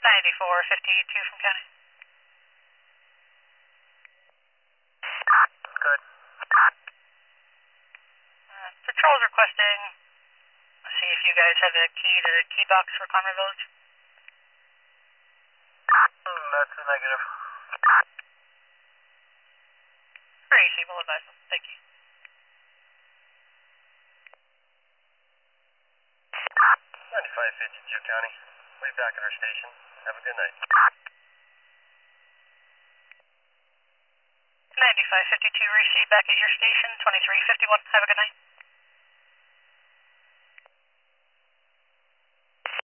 9452 from county. Good. Patrol's requesting, let's see if you guys have a key to the key box for Conroe Village. That's a negative. Very easy, we'll advise them. Thank you. 9552 County. Way back at our station. Have a good night. 9552, receive back at your station, 2351. Have a good night.